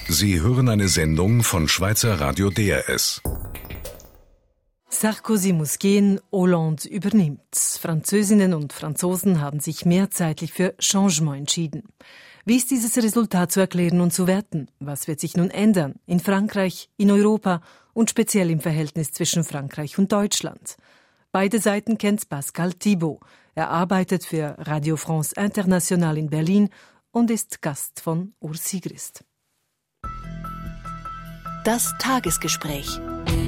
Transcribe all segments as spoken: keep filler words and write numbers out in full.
Sie hören eine Sendung von Schweizer Radio D R S. Sarkozy muss gehen, Hollande übernimmt. Französinnen und Franzosen haben sich mehrheitlich für Changement entschieden. Wie ist dieses Resultat zu erklären und zu werten? Was wird sich nun ändern in Frankreich, in Europa und speziell im Verhältnis zwischen Frankreich und Deutschland? Beide Seiten kennt Pascal Thibaut. Er arbeitet für Radio France Internationale in Berlin und ist Gast von Urs Sigrist. Das Tagesgespräch.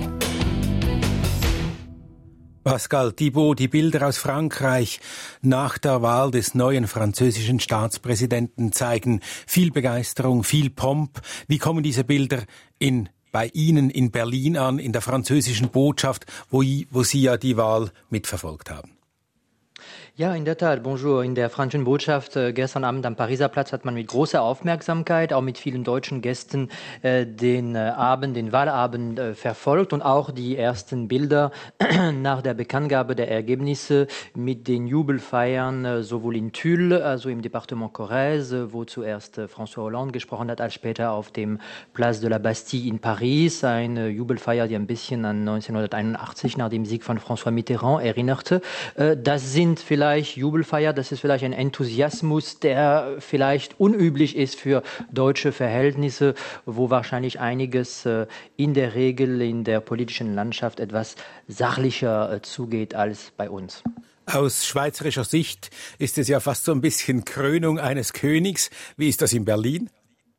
Pascal Thibaut, die Bilder aus Frankreich nach der Wahl des neuen französischen Staatspräsidenten zeigen viel Begeisterung, viel Pomp. Wie kommen diese Bilder in, bei Ihnen in Berlin an, in der französischen Botschaft, wo, wo Sie ja die Wahl mitverfolgt haben? Ja, in der Tat. Bonjour. In der französischen Botschaft äh, gestern Abend am Pariser Platz hat man mit großer Aufmerksamkeit, auch mit vielen deutschen Gästen, äh, den äh, Abend, den Wahlabend äh, verfolgt und auch die ersten Bilder nach der Bekanntgabe der Ergebnisse mit den Jubelfeiern äh, sowohl in Tulle, also im Departement Corrèze, wo zuerst äh, François Hollande gesprochen hat, als später auf dem Place de la Bastille in Paris. Eine Jubelfeier, die ein bisschen an neunzehnhunderteinundachtzig nach dem Sieg von François Mitterrand erinnerte. Äh, das sind vielleicht Jubelfeier, das ist vielleicht ein Enthusiasmus, der vielleicht unüblich ist für deutsche Verhältnisse, wo wahrscheinlich einiges äh, in der Regel in der politischen Landschaft etwas sachlicher äh, zugeht als bei uns. Aus schweizerischer Sicht ist es ja fast so ein bisschen Krönung eines Königs. Wie ist das in Berlin?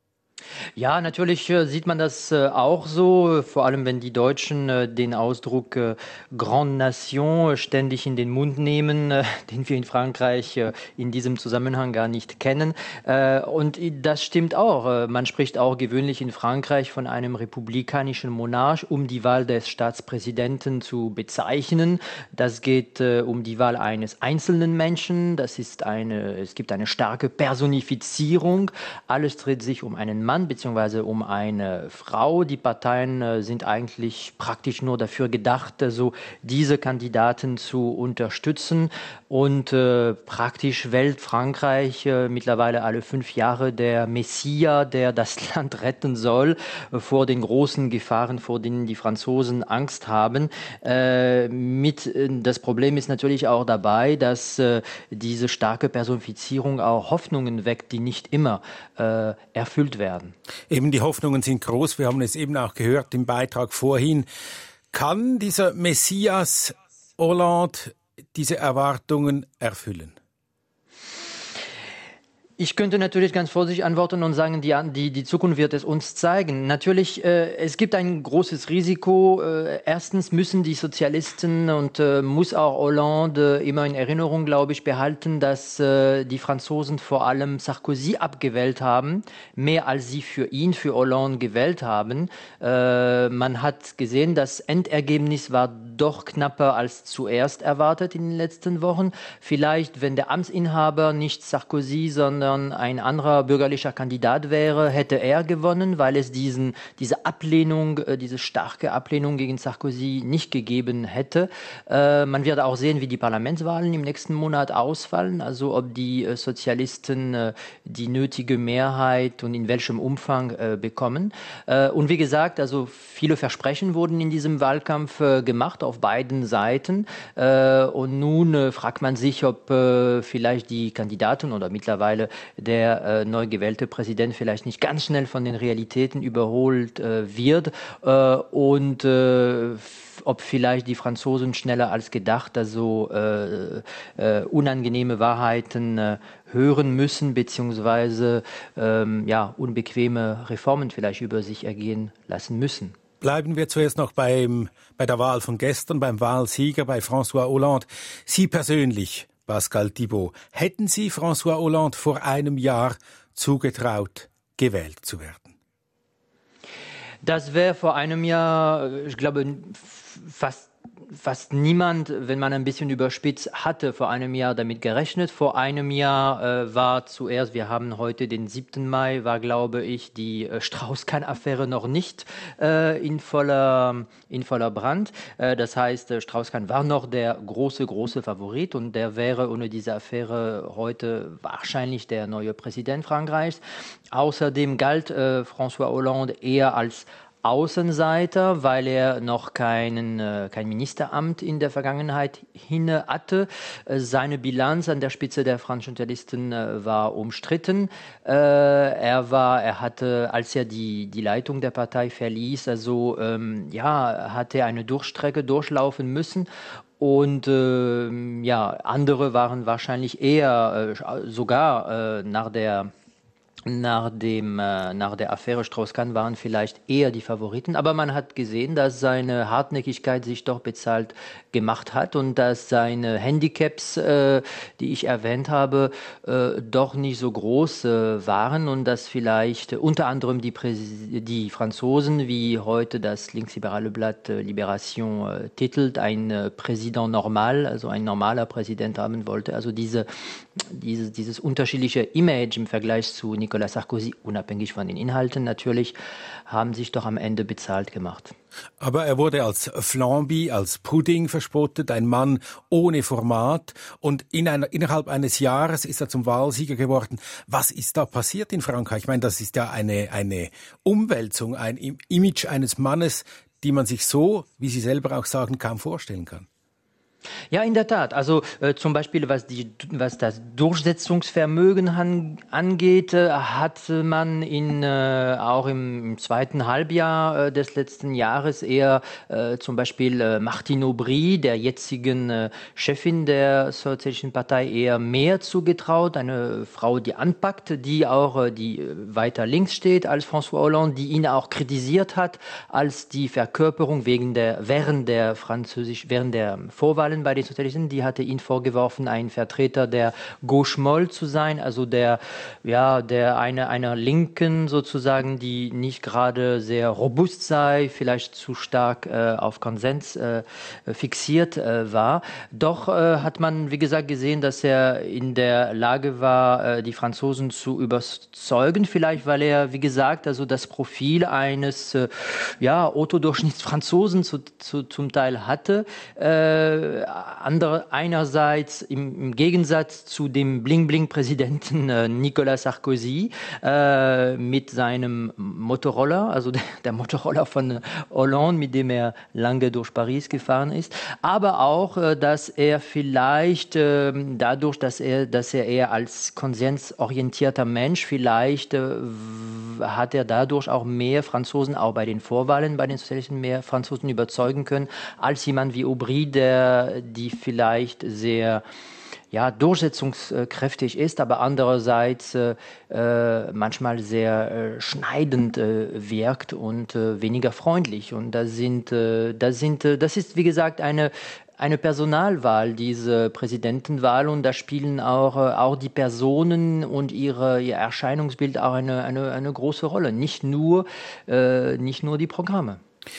Ja, natürlich äh, sieht man das äh, auch so, vor allem wenn die Deutschen äh, den Ausdruck äh, Grande Nation ständig in den Mund nehmen, äh, den wir in Frankreich äh, in diesem Zusammenhang gar nicht kennen. Äh, und das stimmt auch. Äh, man spricht auch gewöhnlich in Frankreich von einem republikanischen Monarch, um die Wahl des Staatspräsidenten zu bezeichnen. Das geht äh, um die Wahl eines einzelnen Menschen. Das ist eine, es gibt eine starke Personifizierung. Alles dreht sich um einen Mann beziehungsweise um eine Frau. Die Parteien äh, sind eigentlich praktisch nur dafür gedacht, äh, so diese Kandidaten zu unterstützen. Und äh, praktisch wählt Frankreich äh, mittlerweile alle fünf Jahre der Messias, der das Land retten soll äh, vor den großen Gefahren, vor denen die Franzosen Angst haben. Äh, mit, äh, das Problem ist natürlich auch dabei, dass äh, diese starke Personifizierung auch Hoffnungen weckt, die nicht immer äh, erfüllt werden. Eben, die Hoffnungen sind groß. Wir haben es eben auch gehört im Beitrag vorhin. Kann dieser Messias Hollande diese Erwartungen erfüllen? Ich könnte natürlich ganz vorsichtig antworten und sagen, die, die, die Zukunft wird es uns zeigen. Natürlich, äh, es gibt ein großes Risiko. Äh, erstens müssen die Sozialisten und äh, muss auch Hollande immer in Erinnerung, glaube ich, behalten, dass äh, die Franzosen vor allem Sarkozy abgewählt haben, mehr als sie für ihn, für Hollande gewählt haben. Äh, man hat gesehen, das Endergebnis war doch knapper als zuerst erwartet in den letzten Wochen. Vielleicht, wenn der Amtsinhaber nicht Sarkozy, sondern ein anderer bürgerlicher Kandidat wäre, hätte er gewonnen, weil es diesen, diese Ablehnung, diese starke Ablehnung gegen Sarkozy nicht gegeben hätte. Äh, man wird auch sehen, wie die Parlamentswahlen im nächsten Monat ausfallen, also ob die äh, Sozialisten äh, die nötige Mehrheit und in welchem Umfang äh, bekommen. Äh, und wie gesagt, also viele Versprechen wurden in diesem Wahlkampf äh, gemacht auf beiden Seiten. Äh, und nun äh, fragt man sich, ob äh, vielleicht die Kandidaten oder mittlerweile der äh, neu gewählte Präsident vielleicht nicht ganz schnell von den Realitäten überholt äh, wird äh, und äh, ob vielleicht die Franzosen schneller als gedacht also äh, äh, unangenehme Wahrheiten äh, hören müssen, beziehungsweise ähm, ja, unbequeme Reformen vielleicht über sich ergehen lassen müssen. Bleiben wir zuerst noch beim, bei der Wahl von gestern, beim Wahlsieger, bei François Hollande. Sie persönlich, Pascal Thibaut, hätten Sie François Hollande vor einem Jahr zugetraut, gewählt zu werden? Das wäre vor einem Jahr, ich glaube, fast fast niemand, wenn man ein bisschen überspitzt, hatte vor einem Jahr damit gerechnet. Vor einem Jahr äh, war zuerst, wir haben heute den siebten Mai, war, glaube ich, die äh, Strauß-Kahn-Affäre noch nicht äh, in voller, in voller Brand. Äh, das heißt, äh, Strauß-Kahn war noch der große, große Favorit und der wäre ohne diese Affäre heute wahrscheinlich der neue Präsident Frankreichs. Außerdem galt äh, François Hollande eher als Außenseiter, weil er noch keinen, äh, kein Ministeramt in der Vergangenheit inne hatte. Äh, seine Bilanz an der Spitze der französischen Sozialisten äh, war umstritten. Äh, er war, er hatte, als er die, die Leitung der Partei verließ, also ähm, ja, hatte er eine Durchstrecke durchlaufen müssen. Und äh, ja, andere waren wahrscheinlich eher äh, sogar äh, nach der Nach, dem, äh, nach der Affäre Strauß-Kahn waren vielleicht eher die Favoriten, aber man hat gesehen, dass seine Hartnäckigkeit sich doch bezahlt gemacht hat und dass seine Handicaps, äh, die ich erwähnt habe, äh, doch nicht so groß äh, waren und dass vielleicht äh, unter anderem die, Präs- die Franzosen, wie heute das linksliberale Blatt äh, Libération äh, titelt, ein äh, Präsident normal, also ein normaler Präsident haben wollte, also diese, diese, dieses unterschiedliche Image im Vergleich zu Nicolas Sarkozy, unabhängig von den Inhalten natürlich, haben sich doch am Ende bezahlt gemacht. Aber er wurde als Flamby, als Pudding verspottet, ein Mann ohne Format. Und in einer, innerhalb eines Jahres ist er zum Wahlsieger geworden. Was ist da passiert in Frankreich? Ich meine, das ist ja eine, eine Umwälzung, ein Image eines Mannes, die man sich so, wie Sie selber auch sagen, kaum vorstellen kann. Ja, in der Tat. Also äh, zum Beispiel, was, die, was das Durchsetzungsvermögen an, angeht, äh, hat man in, äh, auch im, im zweiten Halbjahr äh, des letzten Jahres eher äh, zum Beispiel äh, Martine Aubry, der jetzigen äh, Chefin der Sozialistischen Partei, eher mehr zugetraut. Eine Frau, die anpackt, die auch äh, die weiter links steht als François Hollande, die ihn auch kritisiert hat als die Verkörperung wegen der, während der französisch, während der Vorwahl bei den Sozialisten, die hatte ihn vorgeworfen, ein Vertreter der Gauche Molle zu sein, also der, ja, der eine, einer Linken sozusagen, die nicht gerade sehr robust sei, vielleicht zu stark äh, auf Konsens äh, fixiert äh, war. Doch äh, hat man, wie gesagt, gesehen, dass er in der Lage war, äh, die Franzosen zu überzeugen, vielleicht weil er, wie gesagt, also das Profil eines äh, ja, Otto-Durchschnittsfranzosen zu, zu, zum Teil hatte. Äh, Andere, einerseits im, im Gegensatz zu dem Bling-Bling-Präsidenten äh, Nicolas Sarkozy äh, mit seinem Motorroller, also der, der Motorroller von Hollande, mit dem er lange durch Paris gefahren ist, aber auch, äh, dass er vielleicht äh, dadurch, dass er, dass er eher als konsensorientierter Mensch vielleicht äh, hat er dadurch auch mehr Franzosen, auch bei den Vorwahlen, bei den Sozialisten mehr Franzosen überzeugen können, als jemand wie Aubry, der die vielleicht sehr ja, durchsetzungskräftig ist, aber andererseits äh, manchmal sehr äh, schneidend äh, wirkt und äh, weniger freundlich. Und das sind, äh, das sind, äh, das ist wie gesagt eine eine Personalwahl, diese Präsidentenwahl, und da spielen auch, äh, auch die Personen und ihre, ihr Erscheinungsbild auch eine, eine, eine große Rolle, nicht nur, äh, nicht nur die Programme.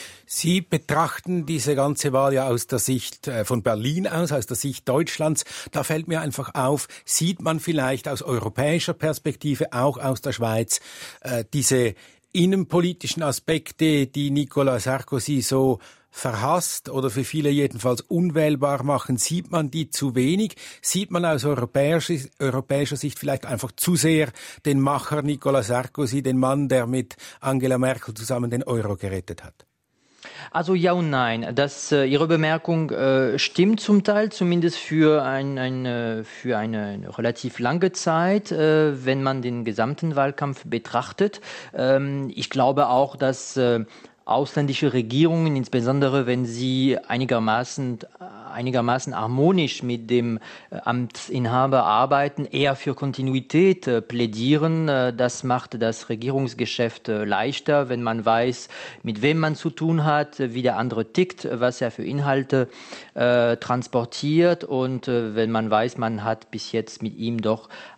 Sie betrachten diese ganze Wahl ja aus der Sicht von Berlin aus, aus der Sicht Deutschlands. Da fällt mir einfach auf, sieht man vielleicht aus europäischer Perspektive, auch aus der Schweiz, äh, diese innenpolitischen Aspekte, die Nicolas Sarkozy so verhasst oder für viele jedenfalls unwählbar machen, sieht man die zu wenig? Sieht man aus europäischer, europäischer Sicht vielleicht einfach zu sehr den Macher Nicolas Sarkozy, den Mann, der mit Angela Merkel zusammen den Euro gerettet hat? Also ja und nein. Das, äh, Ihre Bemerkung äh, stimmt zum Teil, zumindest für, ein, ein, äh, für eine relativ lange Zeit, äh, wenn man den gesamten Wahlkampf betrachtet. Ähm, ich glaube auch, dass äh, ausländische Regierungen, insbesondere wenn sie einigermaßen, einigermaßen harmonisch mit dem Amtsinhaber arbeiten, eher für Kontinuität äh, plädieren. Äh, das macht das Regierungsgeschäft äh, leichter, wenn man weiß, mit wem man zu tun hat, wie der andere tickt, was er für Inhalte äh, transportiert, und äh, wenn man weiß, man hat bis jetzt mit ihm doch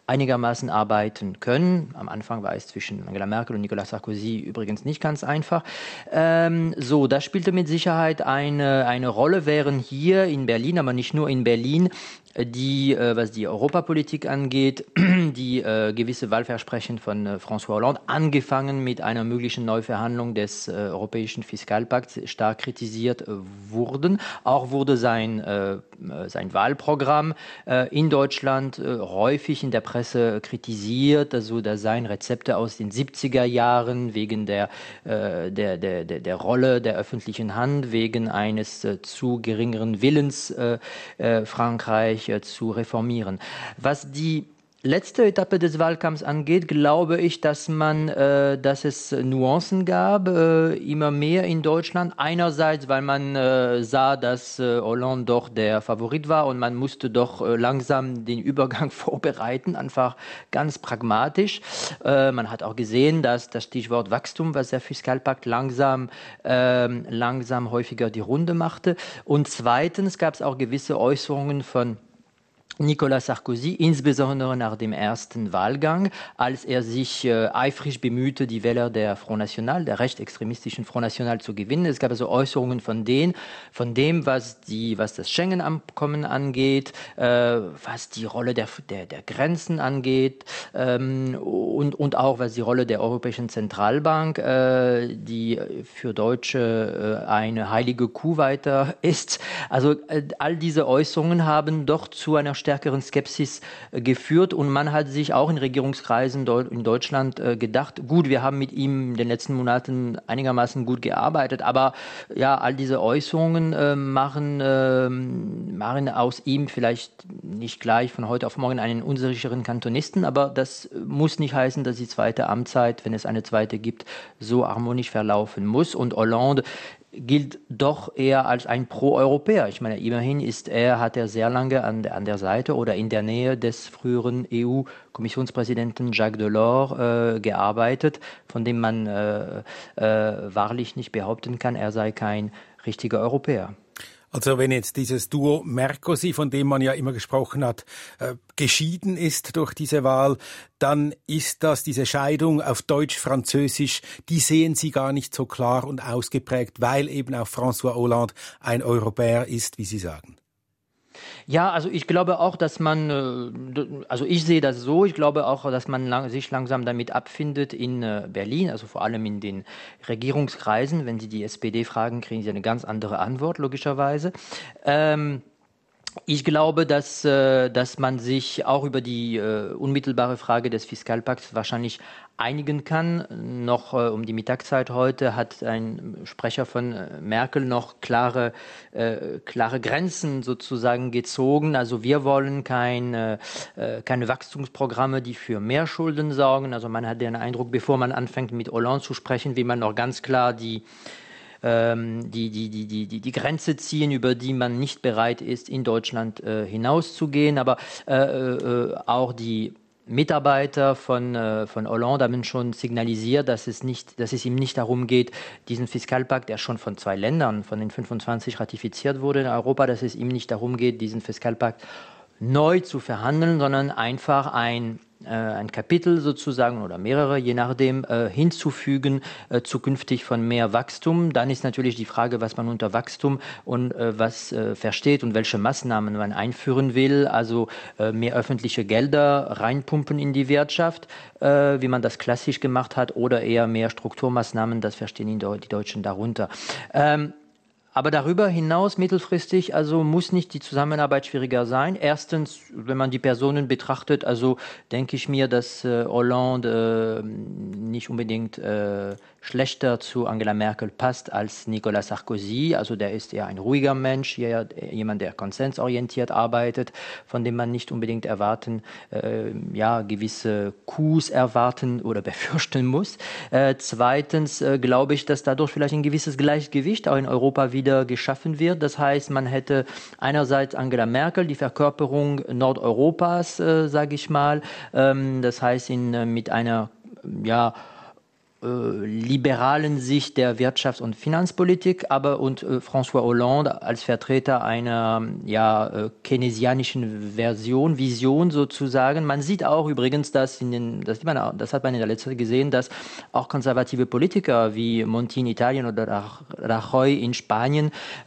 einigermaßen arbeiten können. Am Anfang war es zwischen Angela Merkel und Nicolas Sarkozy übrigens nicht ganz einfach. Ähm, so, das spielte mit Sicherheit eine, eine Rolle, während hier in Berlin, aber nicht nur in Berlin, die, äh, was die Europapolitik angeht, die äh, gewisse Wahlversprechen von äh, François Hollande, angefangen mit einer möglichen Neuverhandlung des äh, Europäischen Fiskalpakts, stark kritisiert äh, wurden. Auch wurde sein, äh, sein Wahlprogramm äh, in Deutschland äh, häufig in der Presse kritisiert, also da seien Rezepte aus den siebziger Jahren wegen der, äh, der, der, der, der Rolle der öffentlichen Hand, wegen eines äh, zu geringeren Willens äh, äh, Frankreich zu reformieren. Was die letzte Etappe des Wahlkampfs angeht, glaube ich, dass man, äh, dass es Nuancen gab, äh, immer mehr in Deutschland. Einerseits, weil man äh, sah, dass äh, Hollande doch der Favorit war und man musste doch äh, langsam den Übergang vorbereiten, einfach ganz pragmatisch. Äh, man hat auch gesehen, dass das Stichwort Wachstum, was der Fiskalpakt langsam, äh, langsam häufiger die Runde machte. Und zweitens gab es auch gewisse Äußerungen von Nicolas Sarkozy, insbesondere nach dem ersten Wahlgang, als er sich äh, eifrig bemühte, die Wähler der Front National, der rechtsextremistischen Front National zu gewinnen. Es gab also Äußerungen von denen, von dem, was die, was das Schengen-Abkommen angeht, äh, was die Rolle der, der, der Grenzen angeht, ähm, und, und auch was die Rolle der Europäischen Zentralbank, äh, die für Deutsche äh, eine heilige Kuh weiter ist. Also äh, all diese Äußerungen haben doch zu einer stärkeren Skepsis äh, geführt und man hat sich auch in Regierungskreisen deu- in Deutschland äh, gedacht, gut, wir haben mit ihm in den letzten Monaten einigermaßen gut gearbeitet, aber ja, all diese Äußerungen äh, machen, äh, machen aus ihm vielleicht nicht gleich von heute auf morgen einen unsicheren Kantonisten, aber das muss nicht heißen, dass die zweite Amtszeit, wenn es eine zweite gibt, so harmonisch verlaufen muss. Und Hollande gilt doch eher als ein Pro-Europäer. Ich meine, immerhin ist er, hat er sehr lange an der, an der Seite oder in der Nähe des früheren E U-Kommissionspräsidenten Jacques Delors äh, gearbeitet, von dem man äh, äh, wahrlich nicht behaupten kann, er sei kein richtiger Europäer. Also wenn jetzt dieses Duo Merkozy, von dem man ja immer gesprochen hat, äh, geschieden ist durch diese Wahl, dann ist das, diese Scheidung auf Deutsch-Französisch, die sehen Sie gar nicht so klar und ausgeprägt, weil eben auch François Hollande ein Europäer ist, wie Sie sagen. Ja, also ich glaube auch, dass man, also ich sehe das so, ich glaube auch, dass man lang, sich langsam damit abfindet in Berlin, also vor allem in den Regierungskreisen. Wenn Sie die S P D fragen, kriegen Sie eine ganz andere Antwort, logischerweise. Ähm, Ich glaube, dass, dass man sich auch über die unmittelbare Frage des Fiskalpakts wahrscheinlich einigen kann. Noch um die Mittagszeit heute hat ein Sprecher von Merkel noch klare, äh, klare Grenzen sozusagen gezogen. Also wir wollen kein, äh, keine Wachstumsprogramme, die für mehr Schulden sorgen. Also man hat den Eindruck, bevor man anfängt mit Hollande zu sprechen, will man noch ganz klar die Die, die, die, die, die, die Grenze ziehen, über die man nicht bereit ist, in Deutschland äh, hinauszugehen. Aber äh, äh, auch die Mitarbeiter von, äh, von Hollande haben schon signalisiert, dass es, nicht, dass es ihm nicht darum geht, diesen Fiskalpakt, der schon von zwei Ländern, von den fünfundzwanzig ratifiziert wurde in Europa, dass es ihm nicht darum geht, diesen Fiskalpakt neu zu verhandeln, sondern einfach ein ein Kapitel sozusagen oder mehrere, je nachdem, äh, hinzufügen, äh, zukünftig von mehr Wachstum. Dann ist natürlich die Frage, was man unter Wachstum und äh, was äh, versteht und welche Maßnahmen man einführen will. Also äh, mehr öffentliche Gelder reinpumpen in die Wirtschaft, äh, wie man das klassisch gemacht hat, oder eher mehr Strukturmaßnahmen, das verstehen die Deutschen darunter. Ähm, Aber darüber hinaus mittelfristig, also muss nicht die Zusammenarbeit schwieriger sein. Erstens, wenn man die Personen betrachtet, also denke ich mir, dass äh, Hollande äh, nicht unbedingt äh, schlechter zu Angela Merkel passt als Nicolas Sarkozy. Also der ist eher ein ruhiger Mensch, jemand, der konsensorientiert arbeitet, von dem man nicht unbedingt erwarten, äh, ja, gewisse Coups erwarten oder befürchten muss. Äh, zweitens äh, glaube ich, dass dadurch vielleicht ein gewisses Gleichgewicht auch in Europa wieder geschaffen wird. Das heißt, man hätte einerseits Angela Merkel, die Verkörperung Nordeuropas, äh, sage ich mal. Ähm, das heißt, in, äh, mit einer, ja, liberalen Sicht der Wirtschafts- und Finanzpolitik, aber und äh, François Hollande als Vertreter einer ja, äh, keynesianischen Version, Vision sozusagen. Man sieht auch übrigens, dass in den, das, man, das hat man in der letzten Zeit gesehen, dass auch konservative Politiker wie Monti in Italien oder Rajoy in Spanien äh,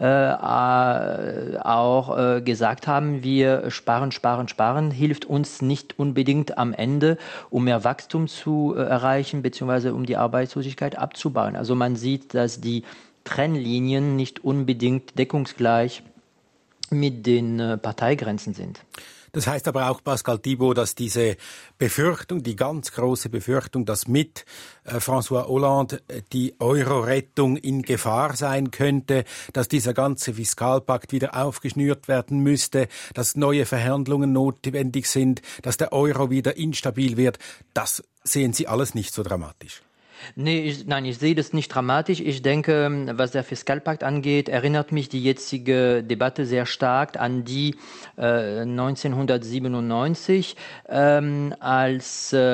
äh, auch äh, gesagt haben, wir sparen, sparen, sparen, hilft uns nicht unbedingt am Ende, um mehr Wachstum zu äh, erreichen, beziehungsweise um die Arbeitslosigkeit abzubauen. Also man sieht, dass die Trennlinien nicht unbedingt deckungsgleich mit den äh, Parteigrenzen sind. Das heißt aber auch, Pascal Thibaut, dass diese Befürchtung, die ganz große Befürchtung, dass mit äh, François Hollande die Euro-Rettung in Gefahr sein könnte, dass dieser ganze Fiskalpakt wieder aufgeschnürt werden müsste, dass neue Verhandlungen notwendig sind, dass der Euro wieder instabil wird, das sehen Sie alles nicht so dramatisch. Nee, ich, nein, ich sehe das nicht dramatisch. Ich denke, was der Fiskalpakt angeht, erinnert mich die jetzige Debatte sehr stark an die äh, neunzehnhundertsiebenundneunzig, ähm, als äh,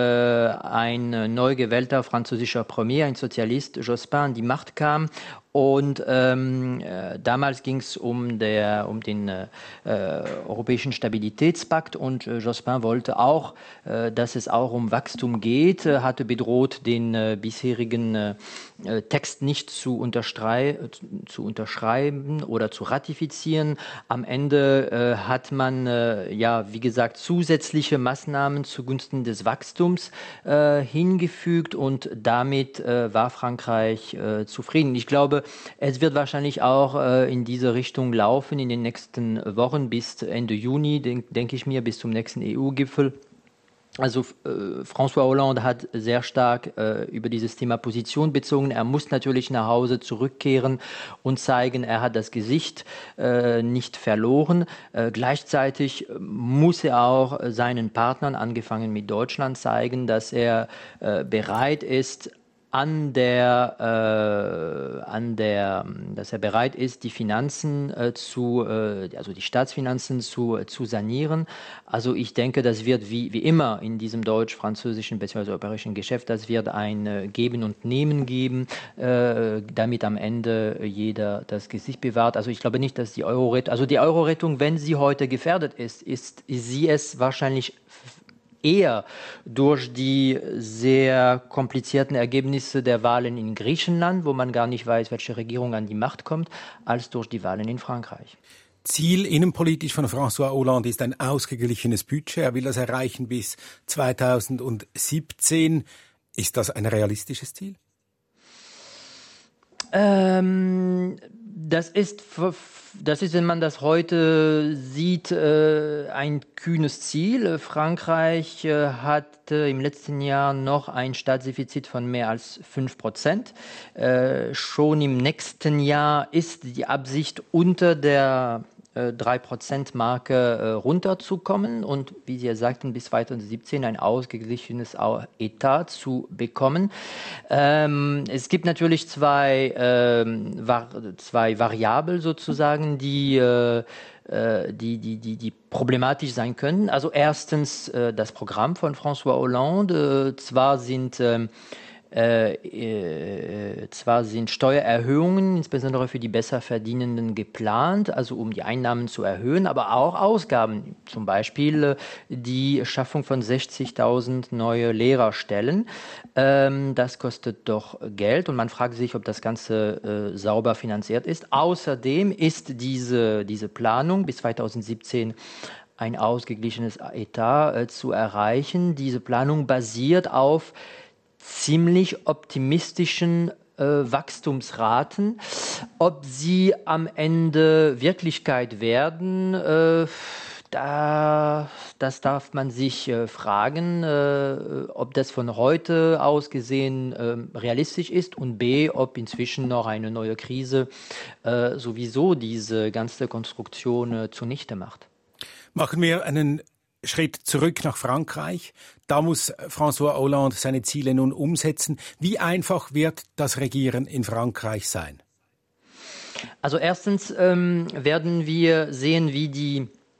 ein neu gewählter französischer Premier, ein Sozialist, Jospin, an die Macht kam. Und ähm, äh, damals ging es um, der, um den äh, Europäischen Stabilitätspakt und äh, Jospin wollte auch, äh, dass es auch um Wachstum geht, äh, hatte bedroht, den äh, bisherigen äh, Text nicht zu, unterstrei- zu unterschreiben oder zu ratifizieren. Am Ende äh, hat man, äh, ja, wie gesagt, zusätzliche Maßnahmen zugunsten des Wachstums äh, hingefügt und damit äh, war Frankreich äh, zufrieden. Ich glaube, es wird wahrscheinlich auch äh, in diese Richtung laufen in den nächsten Wochen bis Ende Juni, denke denk ich mir, bis zum nächsten E U-Gipfel. Also äh, François Hollande hat sehr stark äh, über dieses Thema Position bezogen. Er muss natürlich nach Hause zurückkehren und zeigen, er hat das Gesicht äh, nicht verloren. Äh, gleichzeitig muss er auch seinen Partnern, angefangen mit Deutschland, zeigen, dass er äh, bereit ist, an der, äh, an der, dass er bereit ist, die Finanzen äh, zu, äh, also die Staatsfinanzen zu, äh, zu sanieren. Also ich denke, das wird wie, wie immer in diesem deutsch-französischen bzw. europäischen Geschäft, das wird ein äh, Geben und Nehmen geben, äh, damit am Ende jeder das Gesicht bewahrt. Also ich glaube nicht, dass die Euro-Rettung, also die Euro-Rettung, wenn sie heute gefährdet ist, ist, ist sie es wahrscheinlich eher durch die sehr komplizierten Ergebnisse der Wahlen in Griechenland, wo man gar nicht weiß, welche Regierung an die Macht kommt, als durch die Wahlen in Frankreich. Ziel innenpolitisch von François Hollande ist ein ausgeglichenes Budget. Er will das erreichen bis zweitausendsiebzehn. Ist das ein realistisches Ziel? Ähm, das ist, das ist, wenn man das heute sieht, ein kühnes Ziel. Frankreich hatte im letzten Jahr noch ein Staatsdefizit von mehr als fünf Prozent. Schon im nächsten Jahr ist die Absicht, unter der drei Prozent Marke äh, runterzukommen und, wie Sie ja sagten, bis zweitausendsiebzehn ein ausgeglichenes Etat zu bekommen. Ähm, es gibt natürlich zwei, ähm, var- zwei Variablen sozusagen, die äh, Die, die, die, die problematisch sein können. Also erstens äh, das Programm von François Hollande. Äh, zwar sind äh, Äh, äh, zwar sind Steuererhöhungen, insbesondere für die Besserverdienenden, geplant, also um die Einnahmen zu erhöhen, aber auch Ausgaben, zum Beispiel äh, die Schaffung von sechzigtausend neue Lehrerstellen. Ähm, das kostet doch Geld und man fragt sich, ob das Ganze äh, sauber finanziert ist. Außerdem ist diese, diese Planung bis zweitausendsiebzehn ein ausgeglichenes Etat äh, zu erreichen. Diese Planung basiert auf ziemlich optimistischen äh, Wachstumsraten. Ob sie am Ende Wirklichkeit werden, äh, da, das darf man sich äh, fragen, äh, ob das von heute aus gesehen äh, realistisch ist und b, ob inzwischen noch eine neue Krise äh, sowieso diese ganze Konstruktion äh, zunichte macht. Machen wir einen Schritt zurück nach Frankreich. Da muss François Hollande seine Ziele nun umsetzen. Wie einfach wird das Regieren in Frankreich sein? Also erstens ähm, werden wir sehen, wie die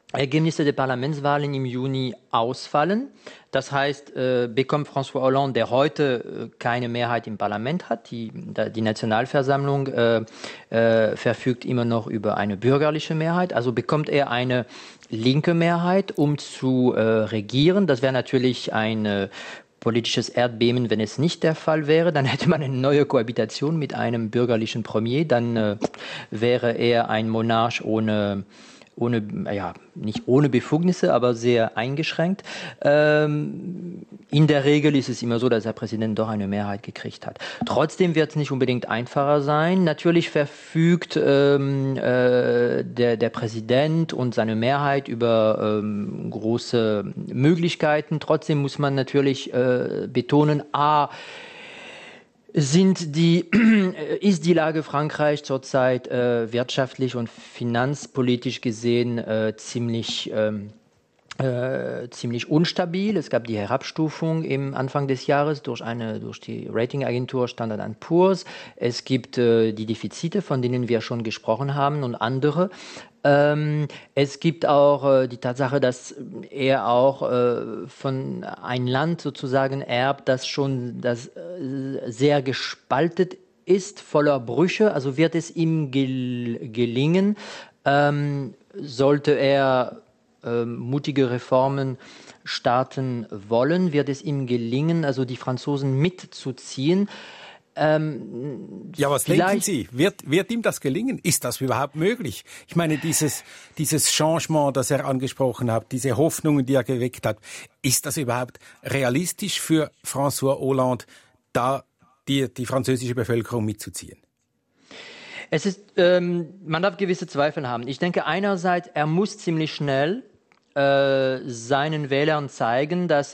Ergebnisse der Parlamentswahlen im Juni ausfallen. Das heißt, äh, bekommt François Hollande, der heute äh, keine Mehrheit im Parlament hat, die, die Nationalversammlung äh, äh, verfügt immer noch über eine bürgerliche Mehrheit, also bekommt er eine linke Mehrheit, um zu äh, regieren. Das wäre natürlich ein äh, politisches Erdbeben, wenn es nicht der Fall wäre. Dann hätte man eine neue Kohabitation mit einem bürgerlichen Premier. Dann äh, wäre er ein Monarch ohne ohne, ja, nicht ohne Befugnisse, aber sehr eingeschränkt. Ähm, in der Regel ist es immer so, dass der Präsident doch eine Mehrheit gekriegt hat. Trotzdem wird es nicht unbedingt einfacher sein. Natürlich verfügt ähm, äh, der, der Präsident und seine Mehrheit über ähm, große Möglichkeiten. Trotzdem muss man natürlich äh, betonen, a, Sind die, ist die Lage Frankreichs zurzeit äh, wirtschaftlich und finanzpolitisch gesehen äh, ziemlich, ähm, äh, ziemlich unstabil. Es gab die Herabstufung im Anfang des Jahres durch, eine, durch die Ratingagentur Standard and Poor's. Es gibt äh, die Defizite, von denen wir schon gesprochen haben, und andere. Ähm, es gibt auch äh, die Tatsache, dass er auch äh, von ein Land sozusagen erbt, das schon das, äh, sehr gespaltet ist, voller Brüche. Also wird es ihm gel- gelingen, ähm, sollte er äh, mutige Reformen starten wollen, wird es ihm gelingen, also die Franzosen mitzuziehen. Ähm, ja, was denken Sie? Wird, wird ihm das gelingen? Ist das überhaupt möglich? Ich meine, dieses, dieses Changement, das er angesprochen hat, diese Hoffnungen, die er geweckt hat, ist das überhaupt realistisch für François Hollande, da die, die französische Bevölkerung mitzuziehen? Es ist, ähm, man darf gewisse Zweifel haben. Ich denke einerseits, er muss ziemlich schnell äh, seinen Wählern zeigen, dass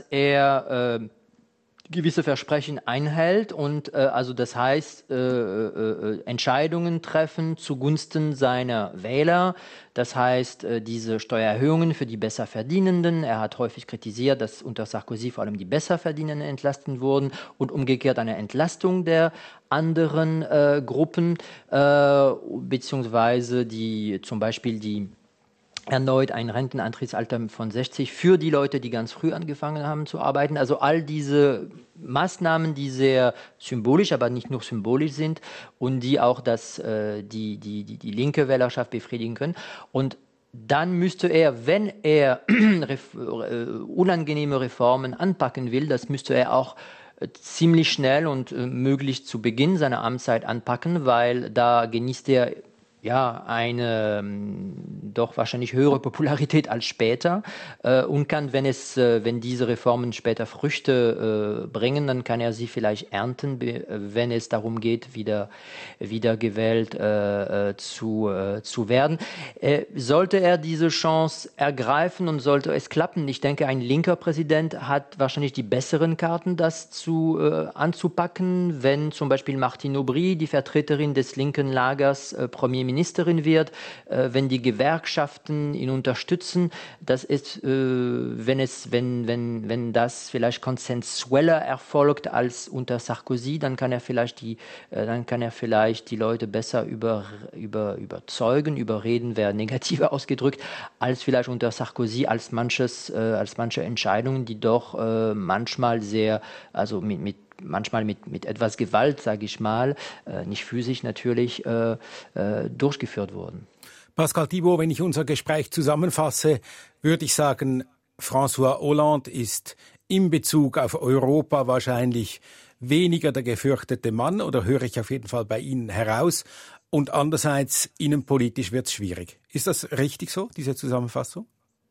er äh, gewisse Versprechen einhält und äh, also das heißt äh, äh, Entscheidungen treffen zugunsten seiner Wähler. Das heißt äh, diese Steuererhöhungen für die Besserverdienenden. Er hat häufig kritisiert, dass unter Sarkozy vor allem die Besserverdienenden entlasten wurden und umgekehrt eine Entlastung der anderen äh, Gruppen äh, beziehungsweise die zum Beispiel die erneut ein Renteneintrittsalter von sechzig für die Leute, die ganz früh angefangen haben zu arbeiten. Also all diese Maßnahmen, die sehr symbolisch, aber nicht nur symbolisch sind und die auch das, äh, die, die, die, die linke Wählerschaft befriedigen können. Und dann müsste er, wenn er ref- äh, unangenehme Reformen anpacken will, das müsste er auch äh, ziemlich schnell und äh, möglichst zu Beginn seiner Amtszeit anpacken, weil da genießt er ja, eine ähm, doch wahrscheinlich höhere Popularität als später äh, und kann, wenn es, äh, wenn diese Reformen später Früchte äh, bringen, dann kann er sie vielleicht ernten, be- wenn es darum geht, wieder, wieder gewählt äh, äh, zu, äh, zu werden. Äh, sollte er diese Chance ergreifen und sollte es klappen, ich denke, ein linker Präsident hat wahrscheinlich die besseren Karten, das zu, äh, anzupacken, wenn zum Beispiel Martine Aubry, die Vertreterin des linken Lagers, äh, Premierministerin Ministerin wird, äh, wenn die Gewerkschaften ihn unterstützen, das ist, äh, wenn es, wenn, wenn, wenn das vielleicht konsensueller erfolgt als unter Sarkozy, dann kann er vielleicht die, äh, dann kann er vielleicht die Leute besser über, über, überzeugen, überreden, wäre negativer ausgedrückt, als vielleicht unter Sarkozy, als manches, äh, als manche Entscheidungen, die doch äh, manchmal sehr, also mit, mit manchmal mit, mit etwas Gewalt, sage ich mal, äh, nicht physisch natürlich, äh, äh, durchgeführt wurden. Pascal Thibaut, wenn ich unser Gespräch zusammenfasse, würde ich sagen, François Hollande ist in Bezug auf Europa wahrscheinlich weniger der gefürchtete Mann, oder höre ich auf jeden Fall bei Ihnen heraus. Und andererseits, innenpolitisch wird es schwierig. Ist das richtig so, diese Zusammenfassung?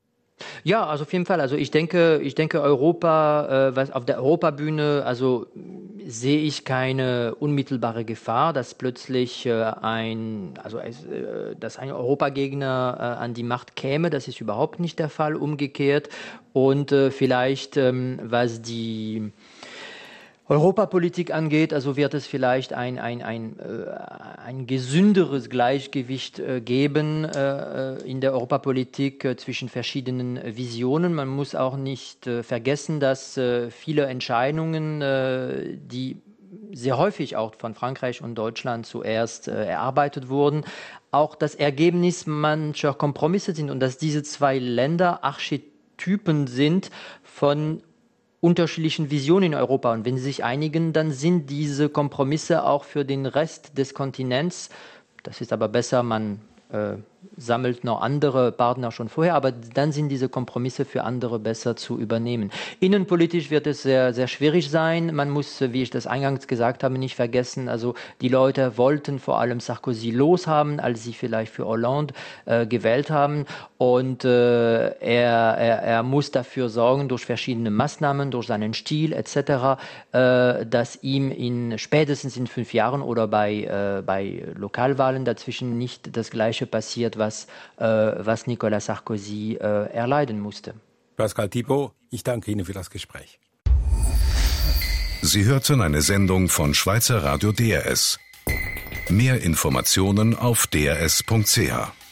Ja, also auf jeden Fall. Also ich denke, ich denke Europa, äh, was auf der Europabühne, also sehe ich keine unmittelbare Gefahr, dass plötzlich äh, ein, also äh, dass ein Europagegner äh, an die Macht käme. Das ist überhaupt nicht der Fall. Umgekehrt und äh, vielleicht ähm, was die Europapolitik angeht, also wird es vielleicht ein, ein, ein, äh, ein gesünderes Gleichgewicht äh, geben äh, in der Europapolitik äh, zwischen verschiedenen Visionen. Man muss auch nicht äh, vergessen, dass äh, viele Entscheidungen, äh, die sehr häufig auch von Frankreich und Deutschland zuerst äh, erarbeitet wurden, auch das Ergebnis mancher Kompromisse sind und dass diese zwei Länder Archetypen sind von unterschiedlichen Visionen in Europa. Und wenn sie sich einigen, dann sind diese Kompromisse auch für den Rest des Kontinents. Das ist aber besser, man äh, sammelt noch andere Partner schon vorher, aber dann sind diese Kompromisse für andere besser zu übernehmen. Innenpolitisch wird es sehr, sehr schwierig sein. Man muss, wie ich das eingangs gesagt habe, nicht vergessen, also die Leute wollten vor allem Sarkozy loshaben, als sie vielleicht für Hollande äh, gewählt haben. Und äh, er, er, er muss dafür sorgen, durch verschiedene Maßnahmen, durch seinen Stil et cetera, äh, dass ihm in spätestens in fünf Jahren oder bei, äh, bei Lokalwahlen dazwischen nicht das Gleiche passiert, was, äh, was Nicolas Sarkozy äh, erleiden musste. Pascal Thibaut, ich danke Ihnen für das Gespräch. Sie hörten eine Sendung von Schweizer Radio D R S. Mehr Informationen auf d r s punkt c h.